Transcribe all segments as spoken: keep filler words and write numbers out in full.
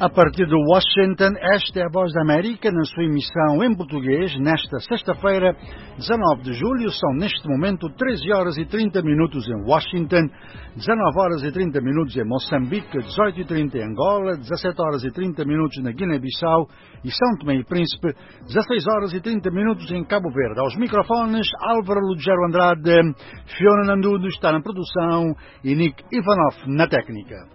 A partir de Washington, esta é a Voz da América na sua emissão em português, nesta sexta-feira, dezanove de julho. São neste momento treze horas e trinta minutos em Washington, dezanove horas e trinta minutos em Moçambique, dezoito e trinta em Angola, dezassete horas e trinta minutos na Guiné-Bissau e São Tomé e Príncipe, dezasseis horas e trinta minutos em Cabo Verde. Aos microfones, Álvaro Lugero Andrade, Fiona Nandudo está na produção e Nick Ivanov na técnica.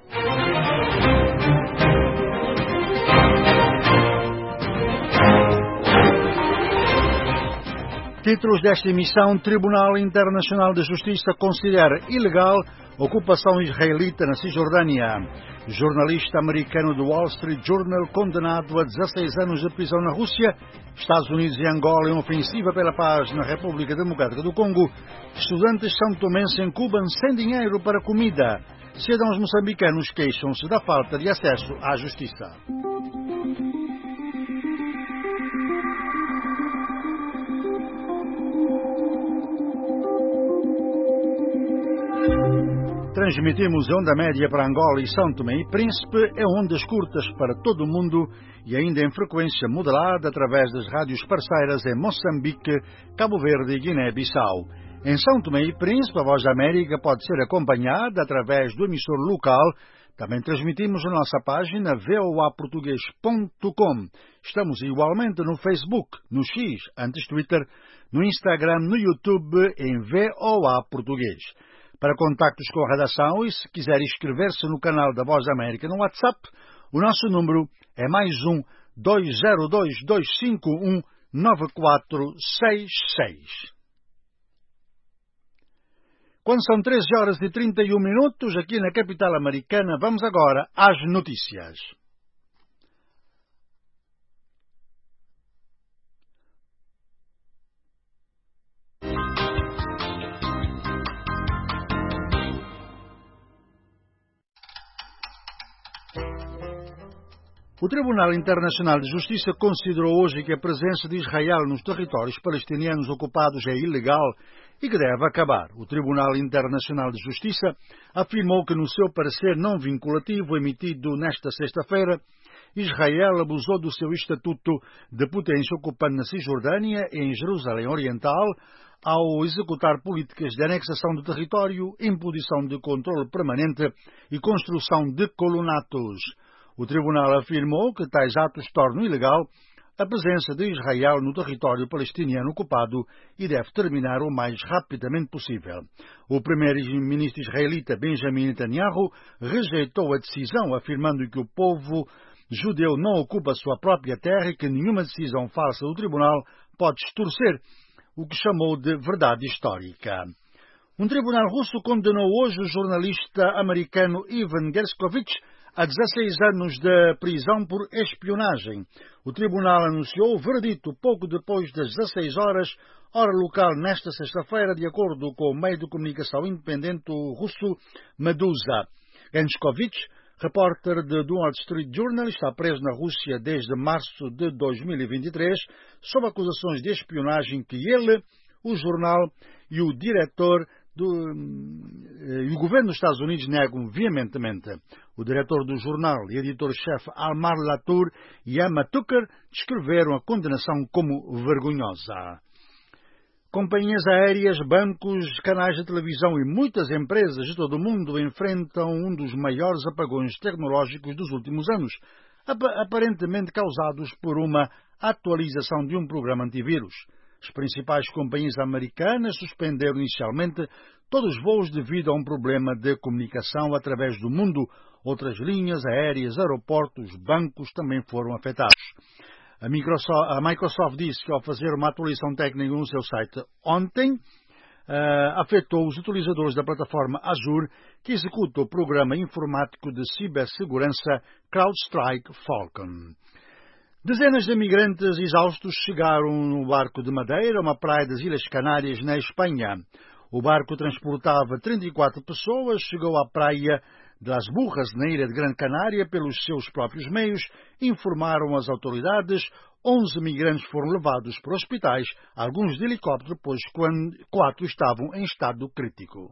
Títulos desta emissão: Tribunal Internacional de Justiça considera ilegal ocupação israelita na Cisjordânia. Jornalista americano do Wall Street Journal condenado a dezasseis anos de prisão na Rússia. Estados Unidos e Angola em ofensiva pela paz na República Democrática do Congo. Estudantes são-tomenses em Cuba sem dinheiro para comida. Cidadãos moçambicanos queixam-se da falta de acesso à justiça. Transmitimos em onda média para Angola e São Tomé e Príncipe, em ondas curtas para todo o mundo e ainda em frequência moderada através das rádios parceiras em Moçambique, Cabo Verde e Guiné-Bissau. Em São Tomé e Príncipe, a Voz da América pode ser acompanhada através do emissor local. Também transmitimos na nossa página v o a português ponto com. Estamos igualmente no Facebook, no X, antes Twitter, no Instagram, no YouTube, em V O A Português. Para contactos com a redação e se quiser inscrever-se no canal da Voz da América no WhatsApp, o nosso número é mais um dois zero dois, dois cinco um, nove quatro seis seis. Quando são treze horas e trinta e um minutos, aqui na capital americana, vamos agora às notícias. O Tribunal Internacional de Justiça considerou hoje que a presença de Israel nos territórios palestinianos ocupados é ilegal e que deve acabar. O Tribunal Internacional de Justiça afirmou que, no seu parecer não vinculativo emitido nesta sexta-feira, Israel abusou do seu estatuto de potência ocupante na Cisjordânia e em Jerusalém Oriental ao executar políticas de anexação do território, imposição de controle permanente e construção de colonatos. O tribunal afirmou que tais atos tornam ilegal a presença de Israel no território palestiniano ocupado e deve terminar o mais rapidamente possível. O primeiro-ministro israelita Benjamin Netanyahu rejeitou a decisão, afirmando que o povo judeu não ocupa sua própria terra e que nenhuma decisão falsa do tribunal pode distorcer o que chamou de verdade histórica. Um tribunal russo condenou hoje o jornalista americano Ivan Gershkovich a dezasseis anos de prisão por espionagem. O tribunal anunciou o veredito pouco depois das dezasseis horas, hora local, nesta sexta-feira, de acordo com o meio de comunicação independente russo Medusa. Gershkovich, repórter de do Wall Street Journal, está preso na Rússia desde março de dois mil e vinte e três, sob acusações de espionagem que ele, o jornal e o diretor Do, e o governo dos Estados Unidos negam veementemente. O diretor do jornal e editor-chefe Almar Latour e Emma Tucker descreveram a condenação como vergonhosa. Companhias aéreas, bancos, canais de televisão e muitas empresas de todo o mundo enfrentam um dos maiores apagões tecnológicos dos últimos anos, ap- aparentemente causados por uma atualização de um programa antivírus. As principais companhias americanas suspenderam inicialmente todos os voos devido a um problema de comunicação através do mundo. Outras linhas aéreas, aeroportos, bancos também foram afetados. A Microsoft, a Microsoft disse que, ao fazer uma atualização técnica no seu site ontem, uh, afetou os utilizadores da plataforma Azure, que executa o programa informático de cibersegurança CrowdStrike Falcon. Dezenas de imigrantes exaustos chegaram no barco de madeira a uma praia das Ilhas Canárias, na Espanha. O barco transportava trinta e quatro pessoas, chegou à praia de Las Burras, na ilha de Grande Canária, pelos seus próprios meios, informaram as autoridades. onze migrantes foram levados para hospitais, alguns de helicóptero, pois quatro estavam em estado crítico.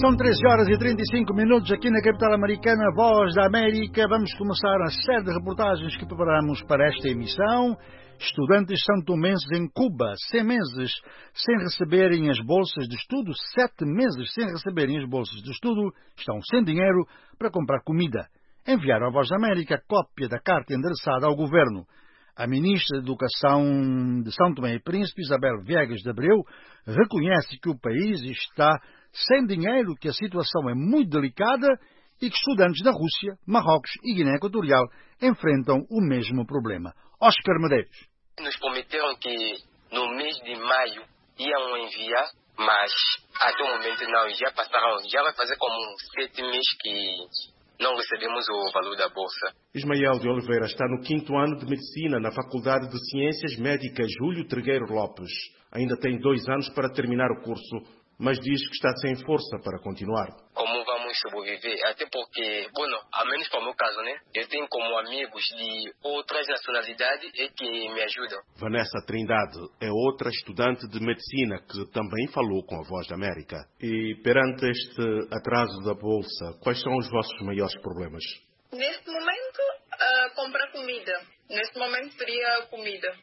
São treze horas e trinta e cinco minutos aqui na capital americana, Voz da América. Vamos começar a série de reportagens que preparamos para esta emissão. Estudantes santomenses em Cuba, cem meses sem receberem as bolsas de estudo, sete meses sem receberem as bolsas de estudo, estão sem dinheiro para comprar comida. Enviaram à Voz da América cópia da carta endereçada ao governo. A ministra de Educação de São Tomé e Príncipe, Isabel Viegas de Abreu, reconhece que o país está sem dinheiro, que a situação é muito delicada e que estudantes da Rússia, Marrocos e Guiné Equatorial enfrentam o mesmo problema. Oscar Medeiros. Nos prometeram que no mês de maio iam enviar, mas até o momento não, já passaram, já vai fazer como sete meses que não recebemos o valor da bolsa. Ismael de Oliveira está no quinto ano de Medicina na Faculdade de Ciências Médicas Júlio Trigueiro Lopes. Ainda tem dois anos para terminar o curso, mas diz que está sem força para continuar. Como vamos sobreviver? Até porque, bueno, a menos para o meu caso, né? Eu tenho como amigos de outras nacionalidades e que me ajudam. Vanessa Trindade é outra estudante de Medicina que também falou com a Voz da América. E perante este atraso da Bolsa, quais são os vossos maiores problemas? Neste momento, uh, comprar comida. Neste momento seria comida.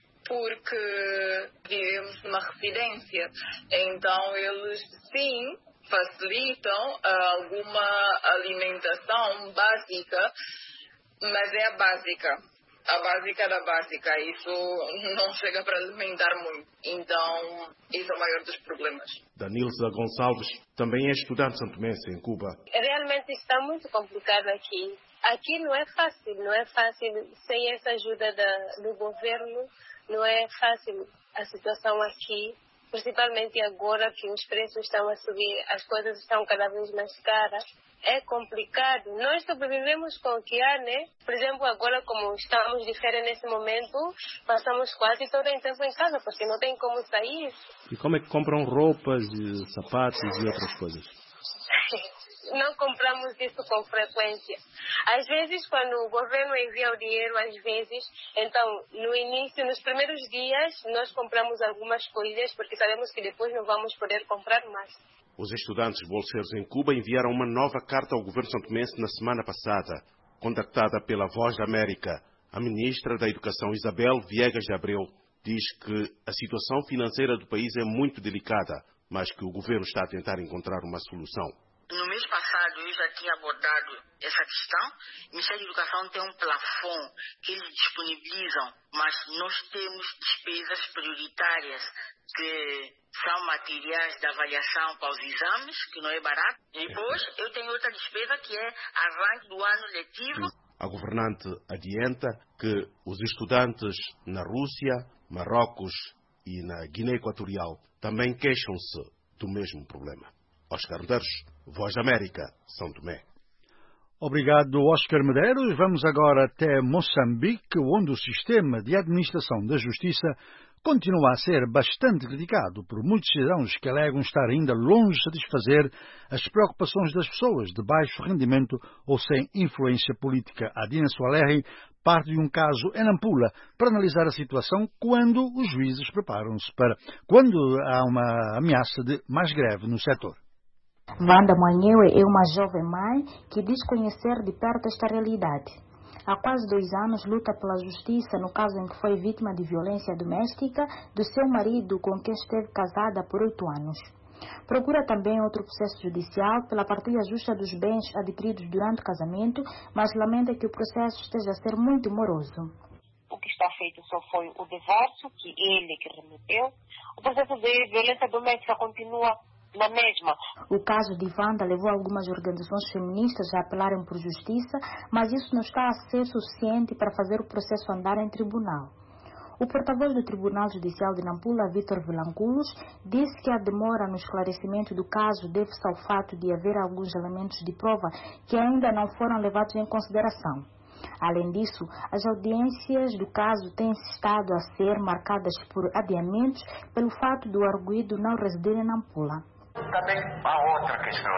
Porque vivemos numa residência, então eles sim facilitam uh, alguma alimentação básica, mas é a básica, a básica da básica, isso não chega para alimentar muito, então isso é o maior dos problemas. Danilza Gonçalves também é estudante santomense em Cuba. Realmente está muito complicado aqui. Aqui não é fácil, não é fácil sem essa ajuda da, do governo. Não é fácil a situação aqui, principalmente agora que os preços estão a subir, as coisas estão cada vez mais caras. É complicado. Nós sobrevivemos com o que há, né? Por exemplo, agora como estamos de férias nesse momento, passamos quase todo o tempo em casa, porque não tem como sair. E como é que compram roupas, sapatos e outras coisas? Não compramos isso com frequência. Às vezes, quando o governo envia o dinheiro, às vezes, então, no início, nos primeiros dias, nós compramos algumas coisas, porque sabemos que depois não vamos poder comprar mais. Os estudantes bolseiros em Cuba enviaram uma nova carta ao governo santomense na semana passada. Contactada pela Voz da América, a ministra da Educação, Isabel Viegas de Abreu, diz que a situação financeira do país é muito delicada, mas que o governo está a tentar encontrar uma solução. No mês passado eu já tinha abordado essa questão. O Ministério da Educação tem um plafond que eles disponibilizam, mas nós temos despesas prioritárias que são materiais de avaliação para os exames, que não é barato. E depois eu tenho outra despesa que é arranque do ano letivo. A governante adianta que os estudantes na Rússia, Marrocos e na Guiné Equatorial também queixam-se do mesmo problema. Oscar Medeiros, Voz da América, São Tomé. Obrigado, Oscar Medeiros. Vamos agora até Moçambique, onde o sistema de administração da justiça continua a ser bastante criticado por muitos cidadãos que alegam estar ainda longe de satisfazer as preocupações das pessoas de baixo rendimento ou sem influência política. A Dina Soalerri parte de um caso em Nampula para analisar a situação quando os juízes preparam-se para quando há uma ameaça de mais greve no setor. Wanda Manhewe é uma jovem mãe que diz conhecer de perto esta realidade. Há quase dois anos luta pela justiça no caso em que foi vítima de violência doméstica do seu marido com quem esteve casada por oito anos. Procura também outro processo judicial pela partilha justa dos bens adquiridos durante o casamento, mas lamenta que o processo esteja a ser muito moroso. O que está feito só foi o divórcio, que ele que remeteu. O processo de violência doméstica continua na mesma. O caso de Wanda levou algumas organizações feministas a apelarem por justiça, mas isso não está a ser suficiente para fazer o processo andar em tribunal. O porta-voz do Tribunal Judicial de Nampula, Vítor Vilanculos, disse que a demora no esclarecimento do caso deve-se ao fato de haver alguns elementos de prova que ainda não foram levados em consideração. Além disso, as audiências do caso têm estado a ser marcadas por adiamentos pelo fato do arguido não residir em Nampula. Também há outra questão,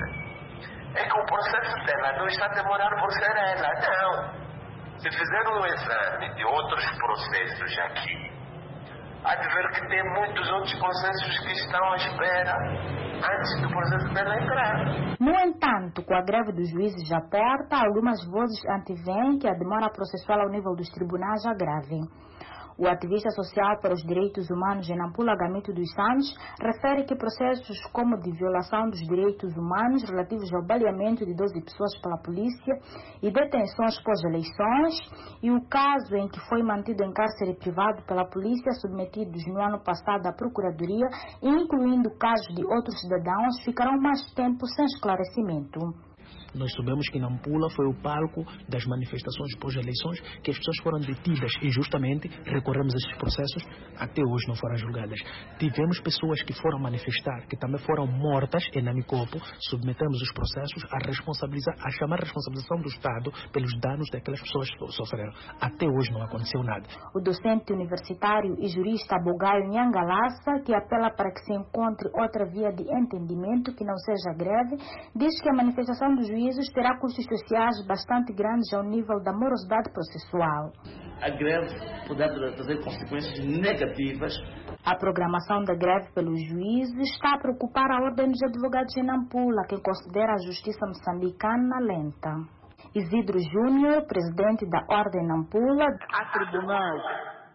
é que o processo dela não está demorando por ser ela, não. Se fizer um exame de outros processos aqui, há de ver que tem muitos outros processos que estão à espera. antes que o processo penal entrar. No entanto, com a greve dos juízes à porta, algumas vozes antevêm que a demora processual ao nível dos tribunais agrave. O ativista social para os direitos humanos em Nampula, Gamito dos Santos, refere que processos como de violação dos direitos humanos relativos ao baleamento de doze pessoas pela polícia e detenções pós-eleições e o caso em que foi mantido em cárcere privado pela polícia, submetidos no ano passado à Procuradoria, incluindo casos de outros cidadãos, ficarão mais tempo sem esclarecimento. Nós sabemos que Nampula foi o palco das manifestações pós-eleições, que as pessoas foram detidas injustamente, recorremos a esses processos, até hoje não foram julgadas. Tivemos pessoas que foram manifestar, que também foram mortas em Namicopo, submetemos os processos a responsabilizar, a chamar a responsabilização do Estado pelos danos daquelas pessoas que sofreram. Até hoje não aconteceu nada. O docente universitário e jurista Bogaio Nhangalassa, que apela para que se encontre outra via de entendimento que não seja greve, diz que a manifestação do juiz terá custos sociais bastante grandes ao nível da morosidade processual. A greve poderá trazer consequências negativas. A programação da greve pelos juízes está a preocupar a Ordem dos Advogados em Nampula, que considera a justiça moçambicana lenta. Isidro Júnior, presidente da Ordem Nampula. Há tribunais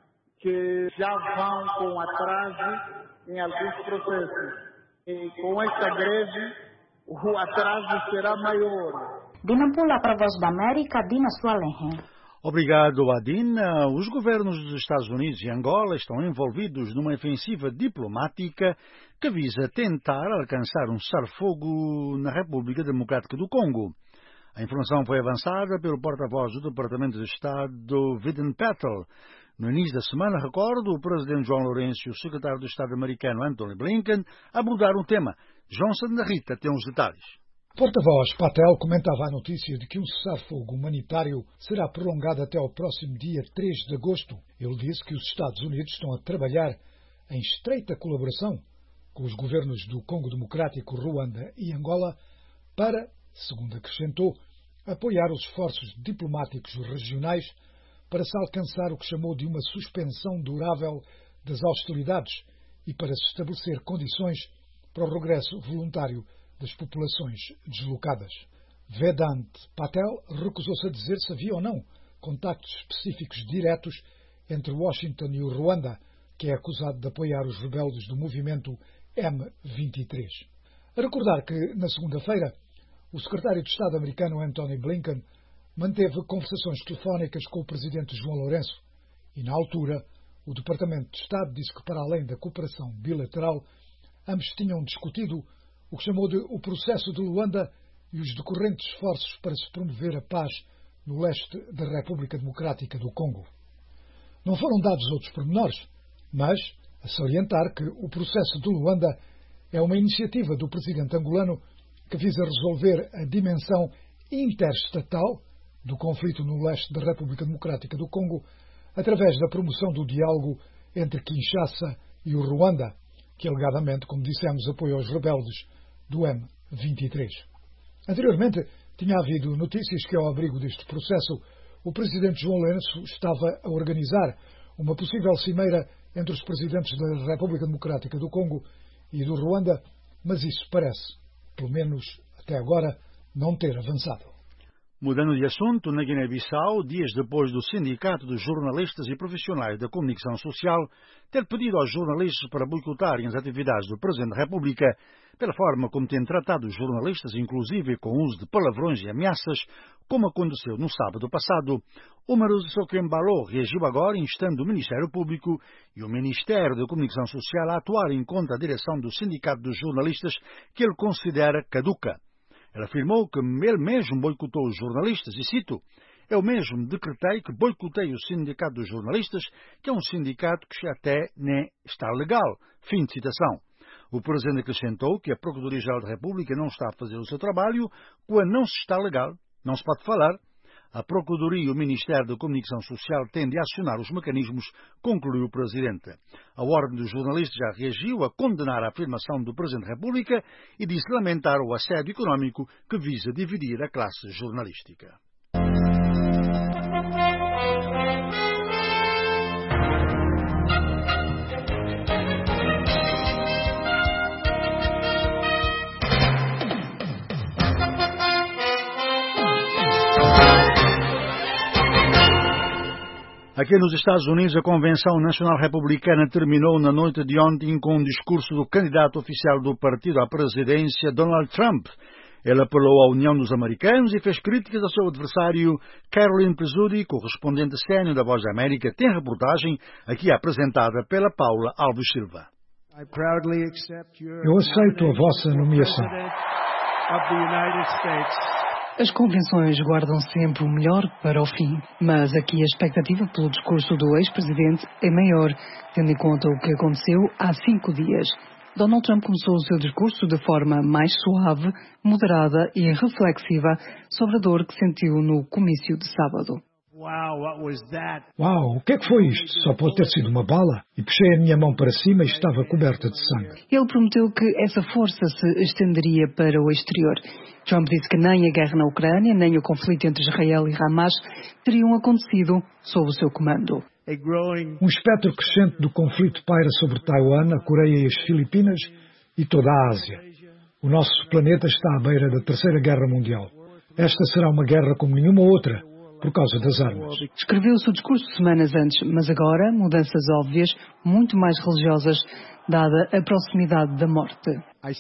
que já vão com atraso em alguns processos. E com esta greve, o atraso será maior. De Nampula para a Voz da América, Dina Sualenhe. Obrigado, Adina. Os governos dos Estados Unidos e Angola estão envolvidos numa ofensiva diplomática que visa tentar alcançar um cessar-fogo na República Democrática do Congo. A informação foi avançada pelo porta-voz do Departamento de Estado, Vedant Patel. No início da semana, recordo, o presidente João Lourenço e o secretário de Estado americano Antony Blinken abordaram o tema. Johnson da Rita tem os detalhes. O porta-voz Patel comentava a notícia de que um cessar-fogo humanitário será prolongado até ao próximo dia três de agosto. Ele disse que os Estados Unidos estão a trabalhar em estreita colaboração com os governos do Congo Democrático, Ruanda e Angola para, segundo acrescentou, apoiar os esforços diplomáticos regionais para se alcançar o que chamou de uma suspensão durável das hostilidades e para se estabelecer condições para o regresso voluntário das populações deslocadas. Vedant Patel recusou-se a dizer se havia ou não contactos específicos diretos entre Washington e o Ruanda, que é acusado de apoiar os rebeldes do movimento M vinte e três. A recordar que, na segunda-feira, o secretário de Estado americano Antony Blinken manteve conversações telefónicas com o presidente João Lourenço e, na altura, o Departamento de Estado disse que, para além da cooperação bilateral, ambos tinham discutido o que chamou de o processo de Luanda e os decorrentes esforços para se promover a paz no leste da República Democrática do Congo. Não foram dados outros pormenores, mas a salientar que o processo de Luanda é uma iniciativa do presidente angolano que visa resolver a dimensão interestatal do conflito no leste da República Democrática do Congo através da promoção do diálogo entre Kinshasa e o Ruanda, que alegadamente, como dissemos, apoia os rebeldes do M vinte e três. Anteriormente, tinha havido notícias que, ao abrigo deste processo, o presidente João Lourenço estava a organizar uma possível cimeira entre os presidentes da República Democrática do Congo e do Ruanda, mas isso parece, pelo menos até agora, não ter avançado. Mudando de assunto, na Guiné-Bissau, dias depois do Sindicato dos Jornalistas e Profissionais da Comunicação Social ter pedido aos jornalistas para boicotarem as atividades do Presidente da República pela forma como tem tratado os jornalistas, inclusive com o uso de palavrões e ameaças, como aconteceu no sábado passado, Umaru Sokembalo reagiu agora instando o Ministério Público e o Ministério da Comunicação Social a atuarem contra a direção do Sindicato dos Jornalistas, que ele considera caduca. Ele afirmou que ele mesmo boicotou os jornalistas, e cito, eu mesmo decretei que boicotei o Sindicato dos Jornalistas, que é um sindicato que até nem está legal. Fim de citação. O Presidente acrescentou que a Procuradoria-Geral da República não está a fazer o seu trabalho quando não se está legal, não se pode falar. A Procuradoria e o Ministério da Comunicação Social têm de acionar os mecanismos, concluiu o Presidente. A Ordem dos Jornalistas já reagiu a condenar a afirmação do Presidente da República e disse lamentar o assédio económico que visa dividir a classe jornalística. Aqui nos Estados Unidos, a Convenção Nacional Republicana terminou na noite de ontem com um discurso do candidato oficial do partido à presidência, Donald Trump. Ele apelou à união dos americanos e fez críticas ao seu adversário, Caroline Prezudi, correspondente sénior da Voz da América. Tem reportagem aqui apresentada pela Paula Alves Silva. Eu aceito a vossa nomeação. As convenções guardam sempre o melhor para o fim, mas aqui a expectativa pelo discurso do ex-presidente é maior, tendo em conta o que aconteceu há cinco dias. Donald Trump começou o seu discurso de forma mais suave, moderada e reflexiva sobre a dor que sentiu no comício de sábado. Uau, o que é que foi isto? Só pode ter sido uma bala? E puxei a minha mão para cima e estava coberta de sangue. Ele prometeu que essa força se estenderia para o exterior. Trump disse que nem a guerra na Ucrânia, nem o conflito entre Israel e Hamas teriam acontecido sob o seu comando. Um espectro crescente do conflito paira sobre Taiwan, a Coreia e as Filipinas e toda a Ásia. O nosso planeta está à beira da Terceira Guerra Mundial. Esta será uma guerra como nenhuma outra, por causa das armas. Escreveu-se o discurso semanas antes, mas agora mudanças óbvias, muito mais religiosas, dada a proximidade da morte.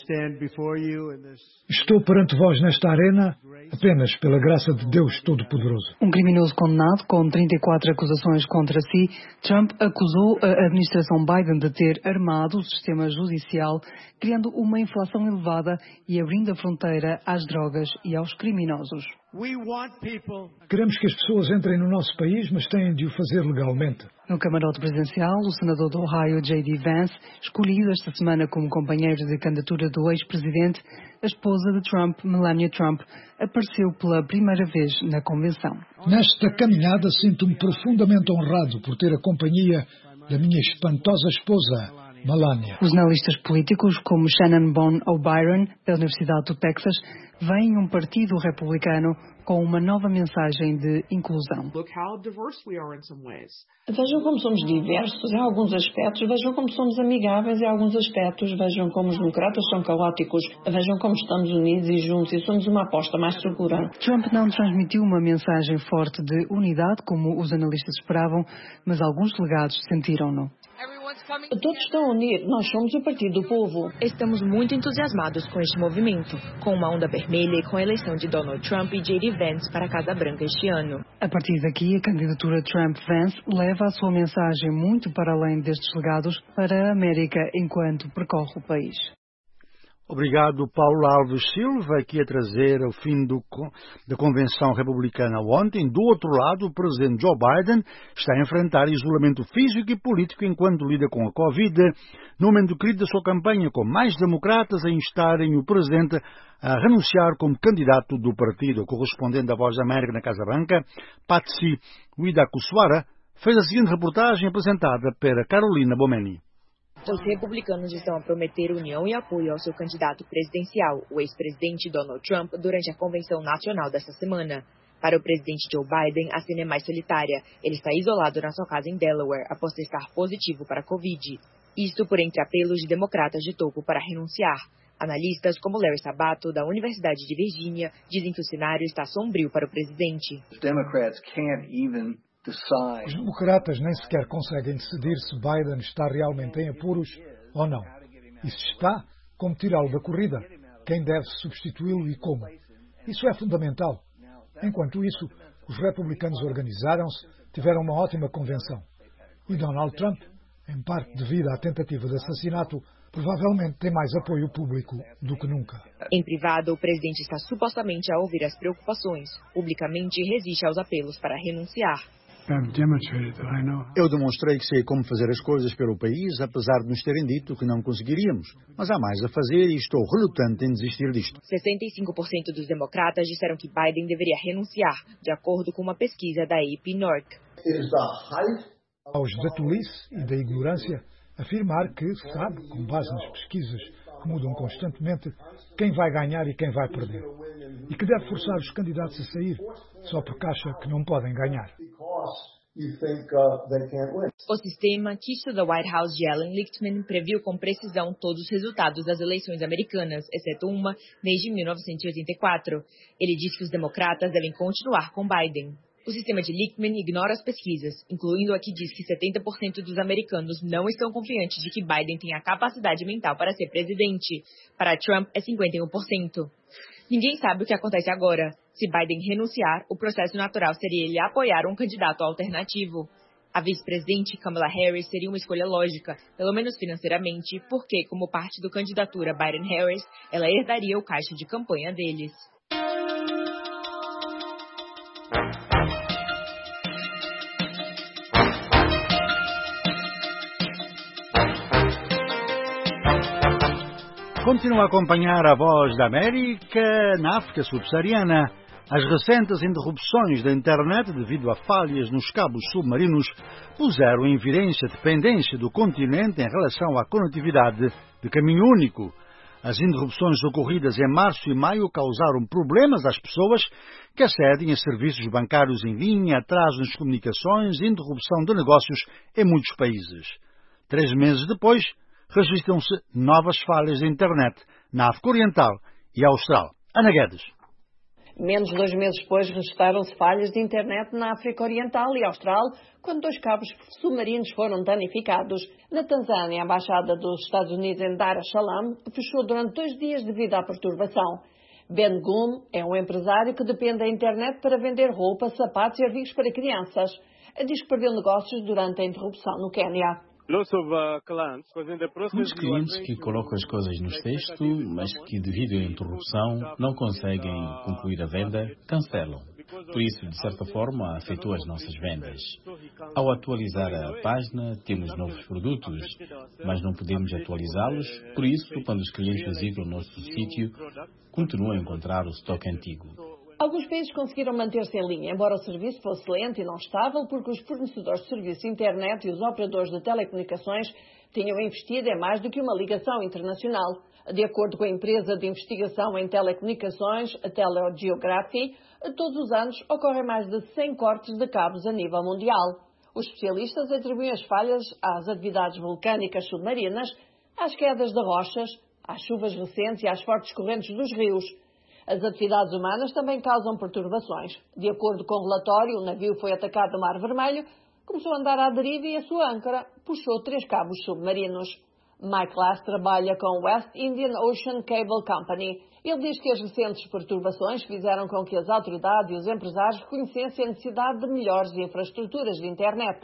Estou perante vós nesta arena apenas pela graça de Deus Todo-Poderoso. Um criminoso condenado com trinta e quatro acusações contra si, Trump acusou a administração Biden de ter armado o sistema judicial, criando uma inflação elevada e abrindo a fronteira às drogas e aos criminosos. Queremos que as pessoas entrem no nosso país, mas têm de o fazer legalmente. No camarote presidencial, o senador do Ohio, J D Vance, escolhido esta semana como companheiro de candidatura do ex-presidente, a esposa de Trump, Melania Trump, apareceu pela primeira vez na convenção. Nesta caminhada sinto-me profundamente honrado por ter a companhia da minha espantosa esposa, Melania. Os analistas políticos, como Shannon Bon O'Brien, da Universidade do Texas, veem um partido republicano com uma nova mensagem de inclusão. Vejam como somos diversos em alguns aspectos, vejam como somos amigáveis em alguns aspectos, vejam como os democratas são caóticos, vejam como estamos unidos e juntos e somos uma aposta mais segura. Trump não transmitiu uma mensagem forte de unidade, como os analistas esperavam, mas alguns delegados sentiram-no. Todos estão a unir. Nós somos o Partido do Povo. Estamos muito entusiasmados com este movimento, com uma onda vermelha e com a eleição de Donald Trump e J D Vance para a Casa Branca este ano. A partir daqui, a candidatura Trump-Vance leva a sua mensagem muito para além destes legados para a América enquanto percorre o país. Obrigado, Paulo Alves Silva, aqui a trazer o fim do, da Convenção Republicana ontem. Do outro lado, o presidente Joe Biden está a enfrentar isolamento físico e político enquanto lida com a Covid, no momento crítico da sua campanha, com mais democratas a instarem o presidente a renunciar como candidato do partido. O correspondente da Voz da América na Casa Branca, Patsy Widakuswara, fez a seguinte reportagem apresentada pela Carolina Bomeni. Os republicanos estão a prometer união e apoio ao seu candidato presidencial, o ex-presidente Donald Trump, durante a convenção nacional desta semana. Para o presidente Joe Biden, a cena é mais solitária. Ele está isolado na sua casa em Delaware, após testar positivo para a Covid. Isto por entre apelos de democratas de topo para renunciar. Analistas como Larry Sabato, da Universidade de Virgínia, dizem que o cenário está sombrio para o presidente. Os democratas nem sequer conseguem decidir se Biden está realmente em apuros ou não. E se está, como tirá-lo da corrida? Quem deve substituí-lo e como? Isso é fundamental. Enquanto isso, os republicanos organizaram-se, tiveram uma ótima convenção. E Donald Trump, em parte devido à tentativa de assassinato, provavelmente tem mais apoio público do que nunca. Em privado, o presidente está supostamente a ouvir as preocupações. Publicamente, resiste aos apelos para renunciar. Eu demonstrei que sei como fazer as coisas pelo país, apesar de nos terem dito que não conseguiríamos. Mas há mais a fazer e estou relutante em desistir disto. sessenta e cinco por cento dos democratas disseram que Biden deveria renunciar, de acordo com uma pesquisa da A P North. Aos da tolice e da ignorância, afirmar que sabe, com base nas pesquisas que mudam constantemente, quem vai ganhar e quem vai perder. E que deve forçar os candidatos a sair, só porque acha que não podem ganhar. O sistema Keys to the White House de Alan Lichtman previu com precisão todos os resultados das eleições americanas, exceto uma, desde mil novecentos e oitenta e quatro. Ele disse que os democratas devem continuar com Biden. O sistema de Lichtman ignora as pesquisas, incluindo a que diz que setenta por cento dos americanos não estão confiantes de que Biden tenha a capacidade mental para ser presidente. Para Trump, é cinquenta e um por cento. Ninguém sabe o que acontece agora. Se Biden renunciar, o processo natural seria ele apoiar um candidato alternativo. A vice-presidente Kamala Harris seria uma escolha lógica, pelo menos financeiramente, porque, como parte da candidatura Biden-Harris, ela herdaria o caixa de campanha deles. Continua a acompanhar a Voz da América. Na África subsaariana, as recentes interrupções da internet devido a falhas nos cabos submarinos puseram em evidência a dependência do continente em relação à conectividade de caminho único. As interrupções ocorridas em março e maio causaram problemas às pessoas que acedem a serviços bancários em linha, atraso nas comunicações e interrupção de negócios em muitos países. Três meses depois, registram-se novas falhas de internet na África Oriental e Austral. Ana Guedes. Menos de dois meses depois, registaram-se falhas de internet na África Oriental e Austral, quando dois cabos submarinos foram danificados. Na Tanzânia, a Embaixada dos Estados Unidos em Dar es Salaam fechou durante dois dias devido à perturbação. Ben Gunn é um empresário que depende da internet para vender roupa, sapatos e artigos para crianças. Diz que perdeu negócios durante a interrupção no Quênia. Muitos clientes que colocam as coisas no cesto, mas que devido à interrupção não conseguem concluir a venda, cancelam. Por isso, de certa forma, afetou as nossas vendas. Ao atualizar a página, temos novos produtos, mas não podemos atualizá-los. Por isso, quando os clientes visitam o nosso sítio, continuam a encontrar o estoque antigo. Alguns países conseguiram manter-se em linha, embora o serviço fosse lento e não estável, porque os fornecedores de serviços de internet e os operadores de telecomunicações tinham investido em mais do que uma ligação internacional. De acordo com a empresa de investigação em telecomunicações, a Telegeography, todos os anos ocorrem mais de cem cortes de cabos a nível mundial. Os especialistas atribuem as falhas às atividades vulcânicas submarinas, às quedas de rochas, às chuvas recentes e às fortes correntes dos rios. As atividades humanas também causam perturbações. De acordo com o relatório, o navio foi atacado no Mar Vermelho, começou a andar à deriva e a sua âncora puxou três cabos submarinos. Mike Lass trabalha com West Indian Ocean Cable Company. Ele diz que as recentes perturbações fizeram com que as autoridades e os empresários reconhecessem a necessidade de melhores infraestruturas de internet.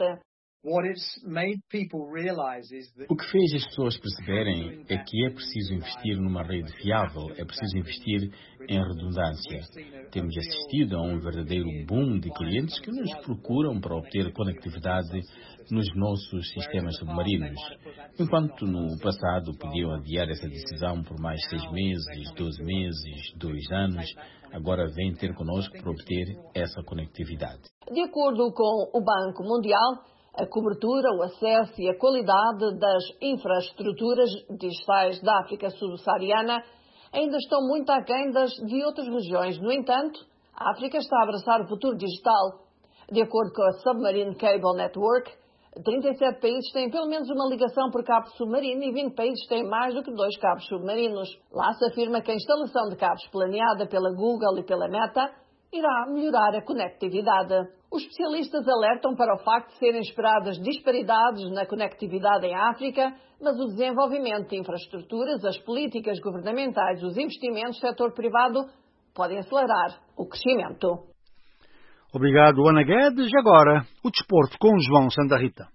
O que fez as pessoas perceberem é que é preciso investir numa rede fiável, é preciso investir em redundância. Temos assistido a um verdadeiro boom de clientes que nos procuram para obter conectividade nos nossos sistemas submarinos. Enquanto no passado podiam adiar essa decisão por mais seis meses, doze meses, dois anos, agora vêm ter conosco para obter essa conectividade. De acordo com o Banco Mundial, a cobertura, o acesso e a qualidade das infraestruturas digitais da África subsaariana ainda estão muito aquém das de outras regiões. No entanto, a África está a abraçar o futuro digital. De acordo com a Submarine Cable Network, trinta e sete países têm pelo menos uma ligação por cabo submarino e vinte países têm mais do que dois cabos submarinos. Lá se afirma que a instalação de cabos planeada pela Google e pela Meta irá melhorar a conectividade. Os especialistas alertam para o facto de serem esperadas disparidades na conectividade em África, mas o desenvolvimento de infraestruturas, as políticas governamentais e os investimentos do setor privado podem acelerar o crescimento. Obrigado, Ana Guedes. Agora, o desporto com João Santa Rita.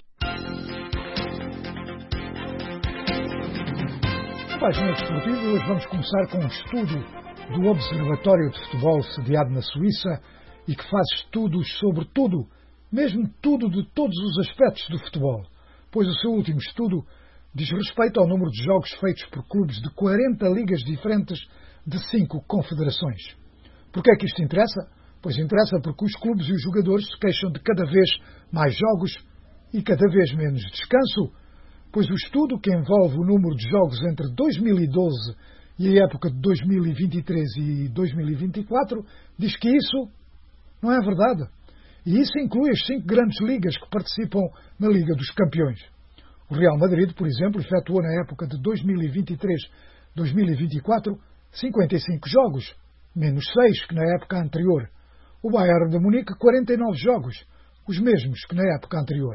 Na página desportiva, hoje vamos começar com um estudo do Observatório de Futebol sediado na Suíça e que faz estudos sobre tudo, mesmo tudo de todos os aspectos do futebol, pois o seu último estudo diz respeito ao número de jogos feitos por clubes de quarenta ligas diferentes de cinco confederações. Por que é que isto interessa? Pois interessa porque os clubes e os jogadores se queixam de cada vez mais jogos e cada vez menos descanso, pois o estudo, que envolve o número de jogos entre dois mil e doze e a época de dois mil e vinte e três e dois mil e vinte e quatro, diz que isso não é verdade. E isso inclui as cinco grandes ligas que participam na Liga dos Campeões. O Real Madrid, por exemplo, efetuou na época de dois mil e vinte e três a dois mil e vinte e quatro cinquenta e cinco jogos, menos seis que na época anterior. o Bayern de Munique quarenta e nove jogos, os mesmos que na época anterior.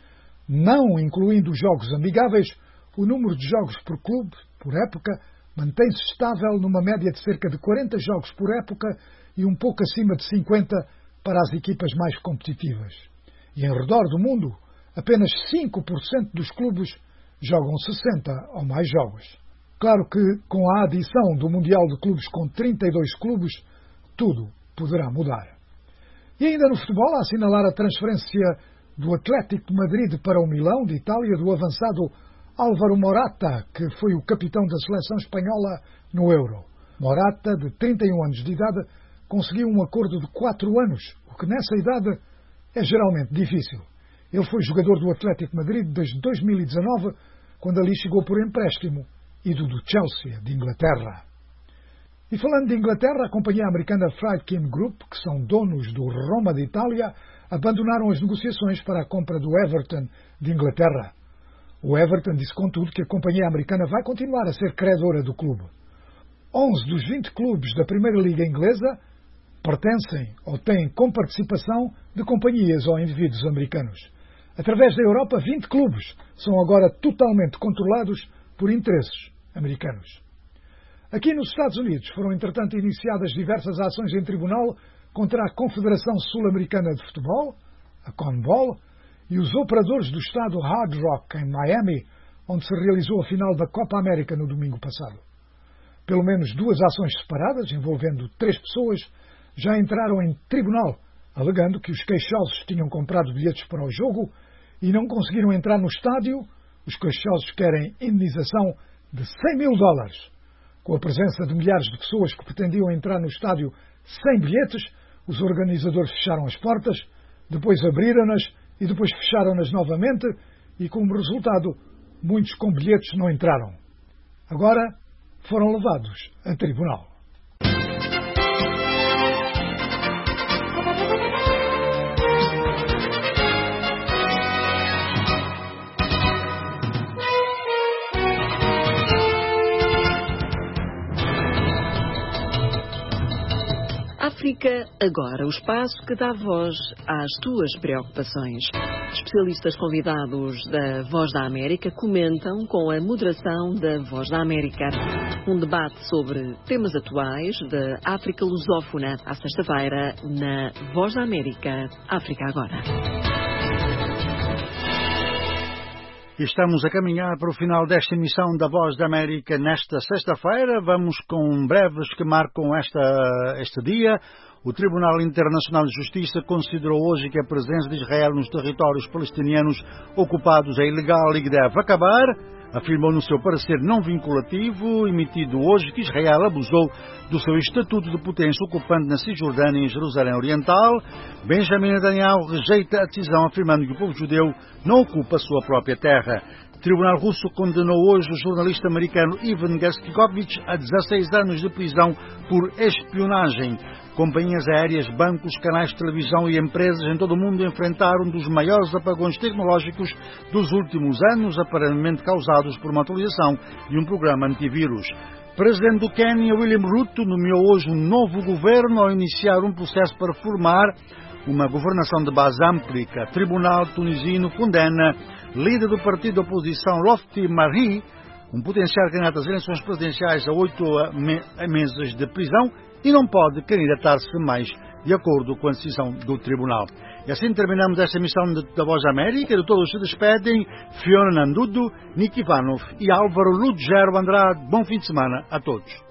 Não incluindo os jogos amigáveis, o número de jogos por clube, por época, mantém-se estável numa média de cerca de quarenta jogos por época e um pouco acima de cinquenta para as equipas mais competitivas. E em redor do mundo, apenas cinco por cento dos clubes jogam sessenta ou mais jogos. Claro que, com a adição do Mundial de Clubes com trinta e dois clubes, tudo poderá mudar. E ainda no futebol, a assinalar a transferência do Atlético de Madrid para o Milão, de Itália, do avançado Álvaro Morata, que foi o capitão da seleção espanhola no Euro. Morata, de trinta e um anos de idade, conseguiu um acordo de quatro anos, o que nessa idade é geralmente difícil. Ele foi jogador do Atlético de Madrid desde dois mil e dezanove, quando ali chegou por empréstimo, e do, do Chelsea, de Inglaterra. E falando de Inglaterra, a companhia americana Friedkin Group, que são donos do Roma de Itália, abandonaram as negociações para a compra do Everton de Inglaterra. O Everton disse, contudo, que a companhia americana vai continuar a ser credora do clube. onze dos vinte clubes da Primeira Liga Inglesa pertencem ou têm comparticipação de companhias ou indivíduos americanos. Através da Europa, vinte clubes são agora totalmente controlados por interesses americanos. Aqui nos Estados Unidos foram, entretanto, iniciadas diversas ações em tribunal contra a Confederação Sul-Americana de Futebol, a CONMEBOL, e os operadores do estado Hard Rock, em Miami, onde se realizou a final da Copa América no domingo passado. Pelo menos duas ações separadas, envolvendo três pessoas, já entraram em tribunal, alegando que os queixosos tinham comprado bilhetes para o jogo e não conseguiram entrar no estádio. Os queixosos querem indenização de cem mil dólares. Com a presença de milhares de pessoas que pretendiam entrar no estádio sem bilhetes, os organizadores fecharam as portas, depois abriram-nas e depois fecharam-nas novamente e, como resultado, muitos com bilhetes não entraram. Agora foram levados a tribunal. África Agora, o espaço que dá voz às tuas preocupações. Especialistas convidados da Voz da América comentam com a moderação da Voz da América. Um debate sobre temas atuais da África lusófona, à sexta-feira, na Voz da América, África Agora. Estamos a caminhar para o final desta emissão da Voz da América nesta sexta-feira. Vamos com breves que marcam esta, este dia. O Tribunal Internacional de Justiça considerou hoje que a presença de Israel nos territórios palestinianos ocupados é ilegal e que deve acabar. Afirmou no seu parecer não vinculativo, emitido hoje, que Israel abusou do seu estatuto de potência ocupante na Cisjordânia e em Jerusalém Oriental. Benjamin Netanyahu rejeita a decisão, afirmando que o povo judeu não ocupa a sua própria terra. O Tribunal Russo condenou hoje o jornalista americano Ivan Gershkovich a dezasseis anos de prisão por espionagem. Companhias aéreas, bancos, canais de televisão e empresas em todo o mundo enfrentaram um dos maiores apagões tecnológicos dos últimos anos, aparentemente causados por uma atualização de um programa antivírus. O presidente do Quênia, William Ruto, nomeou hoje um novo governo ao iniciar um processo para formar uma governação de base ampla. O Tribunal tunisino condena líder do partido da oposição, Lofti Marri, um potencial candidato às eleições presidenciais, a oito meses de prisão, e não pode candidatar-se mais, de acordo com a decisão do Tribunal. E assim terminamos esta emissão da Voz da América. De todos se despedem Fiona Nandudo, Nick Ivanov e Álvaro Lugero Andrade. Bom fim de semana a todos.